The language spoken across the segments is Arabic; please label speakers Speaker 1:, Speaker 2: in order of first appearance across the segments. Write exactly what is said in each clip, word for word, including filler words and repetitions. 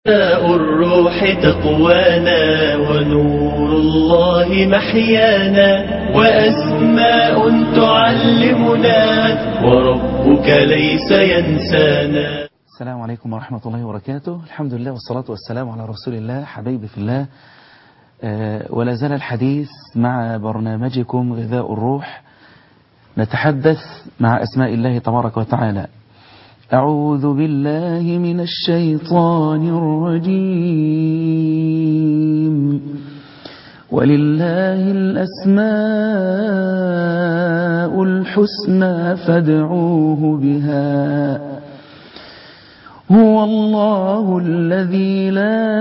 Speaker 1: ماء الروح تقوانا ونور الله محيانا وأسماء تعلمنا وربك ليس ينسانا.
Speaker 2: السلام عليكم ورحمة الله وبركاته. الحمد لله والصلاة والسلام على رسول الله. حبيبي في الله، أه ولا زال الحديث مع برنامجكم غذاء الروح، نتحدث مع أسماء الله تبارك وتعالى. أعوذ بالله من الشيطان الرجيم. ولله الأسماء الحسنى فادعوه بها هو الله الذي لا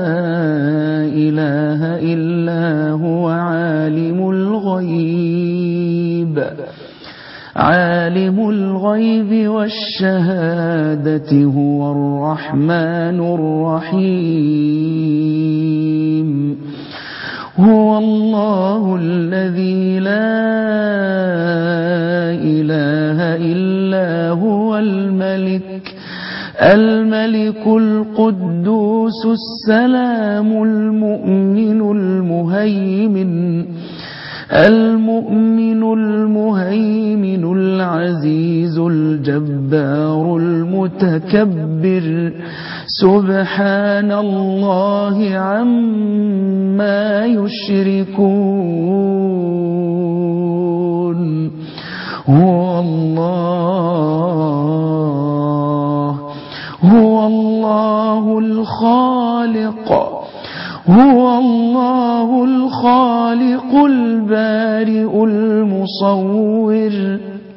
Speaker 2: إله إلا هو عالم الغيب عالم الغيب والشهادة هو الرحمن الرحيم. هو الله الذي لا إله إلا هو الملك الملك القدوس السلام المؤمن المهيمن المؤمن المهيمن العزيز الجبار المتكبر سبحان الله عما يشركون. هو الله هو الله الخالق هو الله الخالق البارئ المصور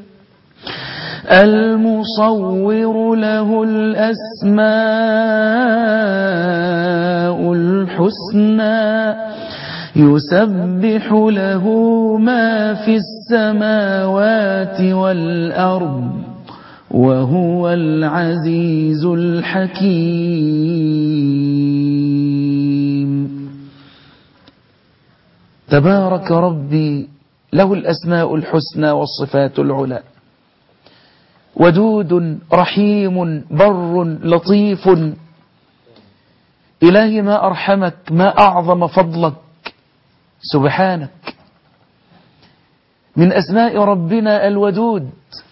Speaker 2: المصور له الأسماء الحسنى يسبح له ما في السماوات والأرض وهو العزيز الحكيم. تبارك ربي له الأسماء الحسنى والصفات العلى، ودود رحيم بر لطيف. إلهي ما أرحمك، ما أعظم فضلك، سبحانك. من أسماء ربنا الودود.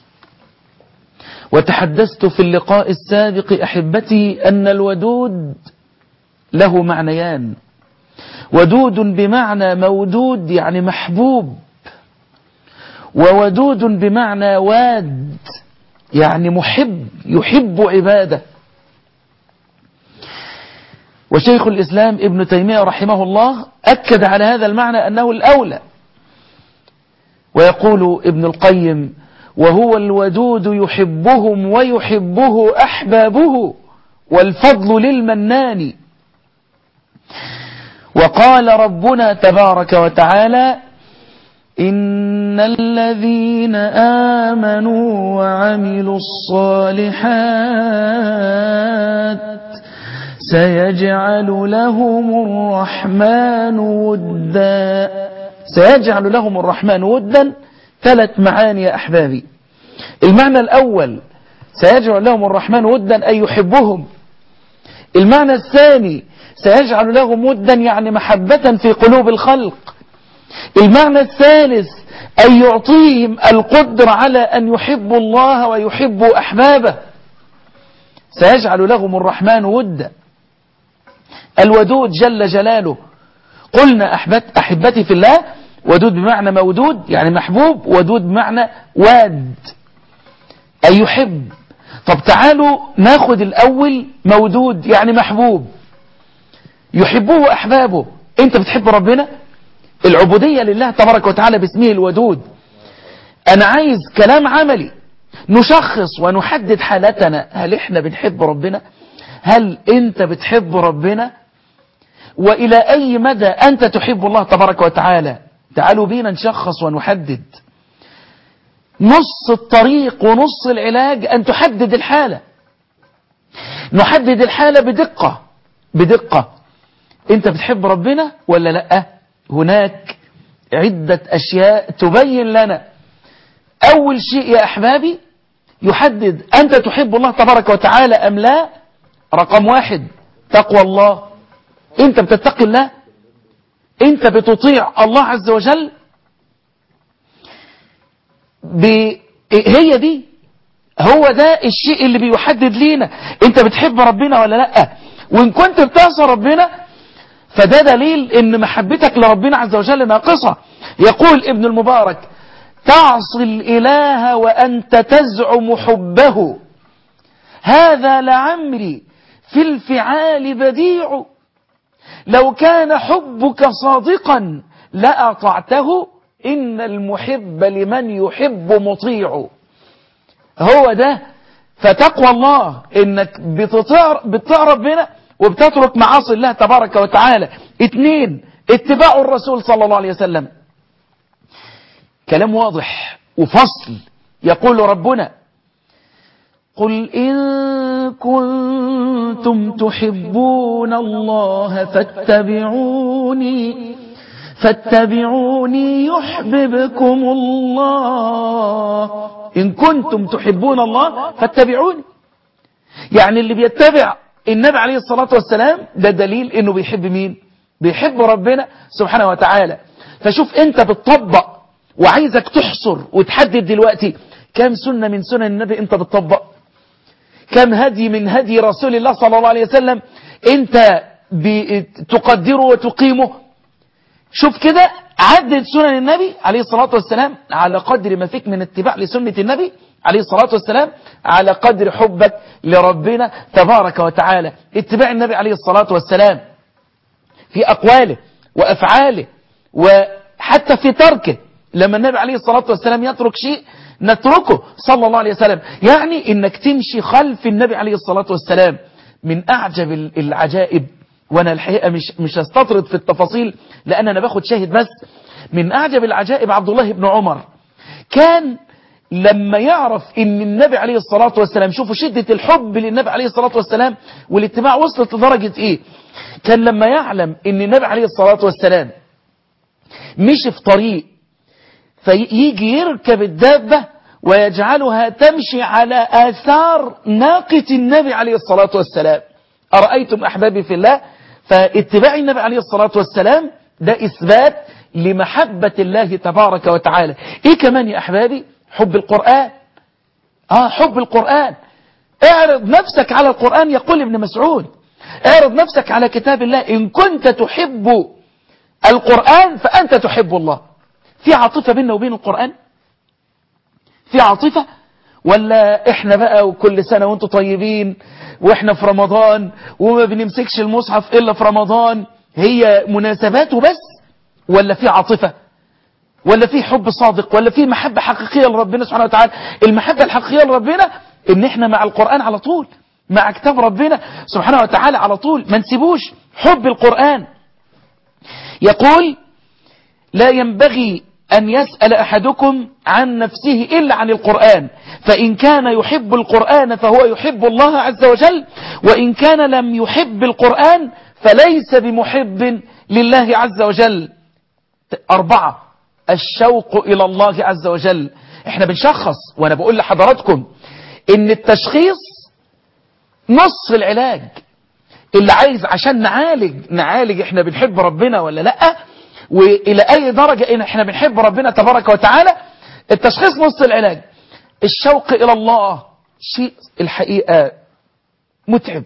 Speaker 2: وتحدثت في اللقاء السابق أحبتي أن الودود له معنيان: ودود بمعنى مودود يعني محبوب، وودود بمعنى واد يعني محب يحب عباده. وشيخ الإسلام ابن تيمية رحمه الله أكد على هذا المعنى أنه الأولى، ويقول ابن القيم: وهو الودود يحبهم ويحبه أحبابه والفضل للمنان. وقال ربنا تبارك وتعالى: إن الذين آمنوا وعملوا الصالحات سيجعل لهم الرحمن ودا. سيجعل لهم الرحمن ودا ثلاث معاني يا أحبابي. المعنى الأول: سيجعل لهم الرحمن ودا أي يحبهم. المعنى الثاني: سيجعل لهم ودا يعني محبة في قلوب الخلق. المعنى الثالث: أن يعطيهم القدرة على أن يحبوا الله ويحبوا أحبابه. سيجعل لهم الرحمن ودا. الودود جل جلاله، قلنا أحبت أحبتي في الله، ودود بمعنى مودود يعني محبوب، ودود بمعنى واد أي يحب. طب تعالوا ناخد الأول، مودود يعني محبوب، يحبه أحبابه. أنت بتحب ربنا؟ العبودية لله تبارك وتعالى باسمه الودود. أنا عايز كلام عملي نشخص ونحدد حالتنا. هل إحنا بنحب ربنا؟ هل أنت بتحب ربنا؟ وإلى أي مدى أنت تحب الله تبارك وتعالى؟ تعالوا بينا نشخص ونحدد. نص الطريق ونص العلاج أن تحدد الحالة. نحدد الحالة بدقة بدقة. أنت بتحب ربنا ولا لأ؟ هناك عدة أشياء تبين لنا. أول شيء يا أحبابي يحدد أنت تحب الله تبارك وتعالى أم لا. رقم واحد تقوى الله. انت بتتقي الله، انت بتطيع الله عز وجل. هي دي، هو ده الشيء اللي بيحدد لينا انت بتحب ربنا ولا لا. وان كنت بتعصى ربنا فده دليل ان محبتك لربنا عز وجل ناقصة. يقول ابن المبارك: تعصي الإله وأنت تزعم حبه، هذا لعمري في الفعال بديع، لو كان حبك صادقا لأطعته، إن المحب لمن يحب مطيع. هو ده. فتقوى الله إنك بتطيع, بتطيع ربنا وبتترك معاصي الله تبارك وتعالى. اتنين، اتباع الرسول صلى الله عليه وسلم. كلام واضح وفصل. يقول ربنا: قل إن كنتم تحبون الله فاتبعوني فاتبعوني يحببكم الله. إن كنتم تحبون الله فاتبعوني، يعني اللي بيتبع النبي عليه الصلاة والسلام ده دليل إنه بيحب مين؟ بيحب ربنا سبحانه وتعالى. فشوف أنت بتطبق، وعايزك تحصر وتحدد دلوقتي كم سنة من سنن النبي أنت بتطبق، كم هدي من هدي رسول الله صلى الله عليه وسلم أنت تقدره وتقيمه. شوف كده، عدد سنن النبي عليه الصلاة والسلام على قدر ما فيك من اتباع لسنة النبي عليه الصلاة والسلام، على قدر حبك لربنا تبارك وتعالى. اتباع النبي عليه الصلاة والسلام في أقواله وأفعاله وحتى في تركه. لما النبي عليه الصلاة والسلام يترك شيء نتركه صلى الله عليه وسلم. يعني انك تمشي خلف النبي عليه الصلاة والسلام. من أعجب العجائب، وانا الحقيقة مش مش هستطرد في التفاصيل لان انا باخد شاهد بس، من أعجب العجائب عبد الله بن عمر كان لما يعرف ان النبي عليه الصلاة والسلام، شوفوا شدة الحب للنبي عليه الصلاة والسلام والاتباع وصلت لدرجة ايه. كان لما يعلم ان النبي عليه الصلاة والسلام مشي في طريق فيجي يركب الدابة ويجعلها تمشي على آثار ناقة النبي عليه الصلاة والسلام. أرأيتم أحبابي في الله؟ فاتباع النبي عليه الصلاة والسلام ده إثبات لمحبة الله تبارك وتعالى. إيه كمان يا أحبابي؟ حب القرآن. آه حب القرآن. اعرض نفسك على القرآن. يقول ابن مسعود: اعرض نفسك على كتاب الله، إن كنت تحب القرآن فأنت تحب الله. في عاطفة بيننا وبين القرآن؟ في عاطفة؟ ولا احنا بقى وكل سنة وانتم طيبين واحنا في رمضان وما بنمسكش المصحف الا في رمضان، هي مناسبات وبس؟ ولا في عاطفة؟ ولا في حب صادق؟ ولا في محبة حقيقية لربنا سبحانه وتعالى؟ المحبة الحقيقية لربنا ان احنا مع القرآن على طول، مع كتاب ربنا سبحانه وتعالى على طول، ما نسيبوش. حب القرآن. يقول: لا ينبغي أن يسأل أحدكم عن نفسه إلا عن القرآن، فإن كان يحب القرآن فهو يحب الله عز وجل، وإن كان لم يحب القرآن فليس بمحب لله عز وجل. أربعة، الشوق إلى الله عز وجل. احنا بنشخص، وأنا بقول لحضراتكم إن التشخيص نص العلاج. اللي عايز عشان نعالج نعالج احنا بنحب ربنا ولا لأ، وإلى أي درجة إن احنا بنحب ربنا تبارك وتعالى، التشخيص نص العلاج. الشوق إلى الله شيء الحقيقة متعب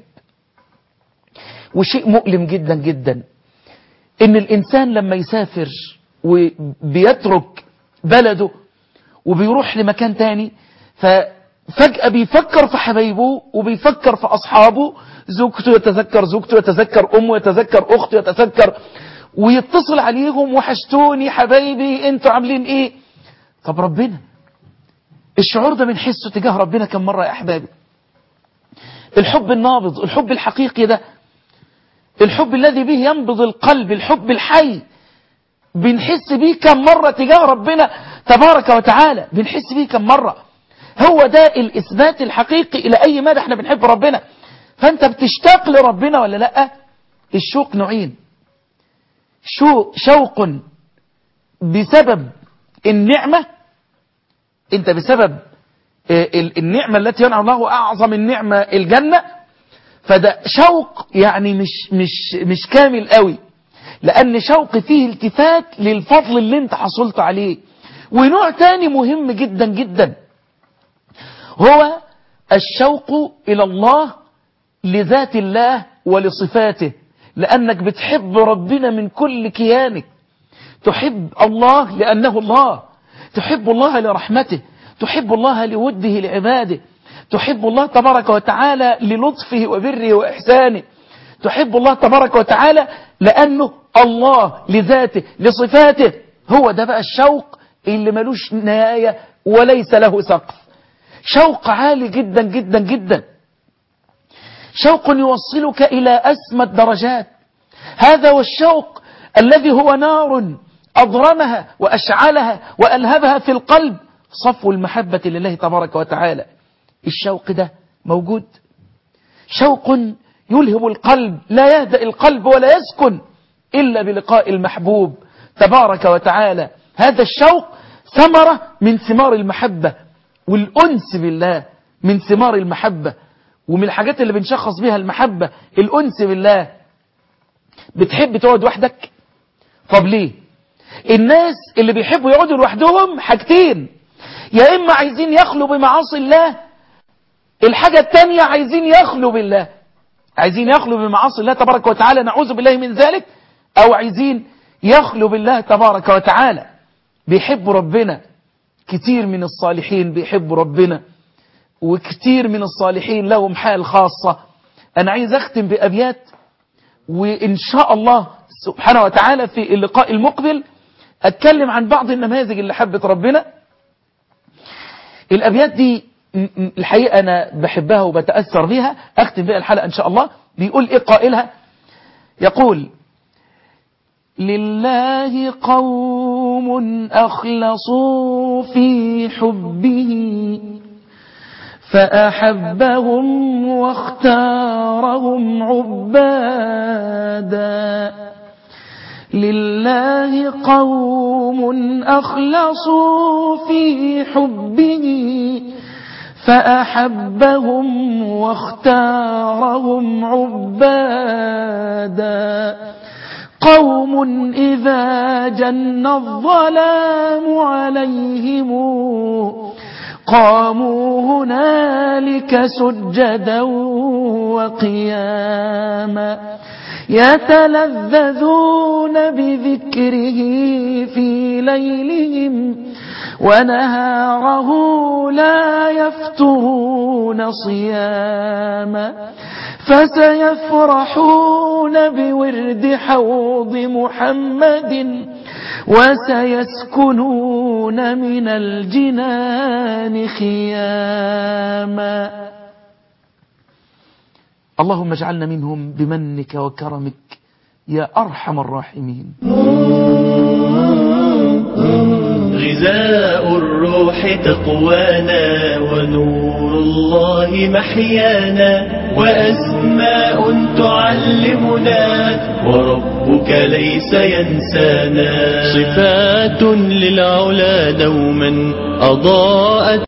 Speaker 2: وشيء مؤلم جدا جدا. إن الإنسان لما يسافر وبيترك بلده وبيروح لمكان تاني، ففجأة بيفكر في حبايبه وبيفكر في أصحابه، زوجته يتذكر زوجته، يتذكر أمه، يتذكر أخته، يتذكر ويتصل عليهم: وحشتوني حبايبي، انتوا عاملين ايه؟ طب ربنا، الشعور ده بنحسه تجاه ربنا كم مرة يا احبابي؟ الحب النابض، الحب الحقيقي ده، الحب الذي به ينبض القلب، الحب الحي، بنحس بيه كم مرة تجاه ربنا تبارك وتعالى؟ بنحس بيه كم مرة؟ هو ده الإثبات الحقيقي إلى أي مدى احنا بنحب ربنا. فأنت بتشتاق لربنا ولا لأ؟ الشوق نوعين: شو شوق بسبب النعمة، انت بسبب النعمة التي ينعم الله، أعظم النعمة الجنة، فده شوق يعني مش مش مش كامل قوي، لأن شوق فيه التفات للفضل اللي انت حصلت عليه. ونوع تاني مهم جدا جدا هو الشوق إلى الله لذات الله ولصفاته، لأنك بتحب ربنا من كل كيانك. تحب الله لأنه الله، تحب الله لرحمته، تحب الله لوده لعباده، تحب الله تبارك وتعالى للطفه وبره وإحسانه، تحب الله تبارك وتعالى لأنه الله لذاته لصفاته. هو ده بقى الشوق اللي ملوش نهاية وليس له سقف، شوق عالي جدا جدا جدا، شوق يوصلك إلى أسمى الدرجات. هذا هو الشوق الذي هو نار أضرمها وأشعلها وألهبها في القلب صفو المحبة لله تبارك وتعالى. الشوق ده موجود، شوق يلهب القلب، لا يهدأ القلب ولا يسكن إلا بلقاء المحبوب تبارك وتعالى. هذا الشوق ثمرة من ثمار المحبة، والأنس بالله من ثمار المحبة، ومن الحاجات اللي بنشخص بها المحبة الأنس بالله. بتحب تقعد وحدك؟ طب ليه؟ الناس اللي بيحبوا يقعدوا لوحدهم حاجتين، يا إما عايزين يخلوا بمعاصي الله، الحاجة التانية عايزين يخلوا بالله، عايزين يخلوا بمعاصي الله تبارك وتعالى، نعوذ بالله من ذلك، أو عايزين يخلوا بالله تبارك وتعالى. بيحبوا ربنا، كتير من الصالحين بيحبوا ربنا، وكتير من الصالحين لهم حال خاصة. أنا عايز أختم بأبيات، وإن شاء الله سبحانه وتعالى في اللقاء المقبل أتكلم عن بعض النماذج اللي حبت ربنا. الأبيات دي الحقيقة أنا بحبها وبتأثر بها، أختم بها الحلقة إن شاء الله. بيقول إيه قائلها؟ يقول: لله قوم أخلصوا في حبه فأحبهم واختارهم عبادا. لله قوم أخلصوا في حبه فأحبهم واختارهم عبادا. قوم إذا جن الظلام عليهم قاموا هنالك سجدا وقياما، يتلذذون بذكره في ليلهم ونهاره لا يفترون صياما. فسيفرحون بورد حوض محمد وسيسكنون من الجنان خياما. اللهم اجعلنا منهم بمنك وكرمك يا أرحم الراحمين.
Speaker 1: غذاء الروح تقوانا ونور الله محيانا، وأسماء تعلمنا وربك ليس ينسانا. صفات للعلا دوما أضاءت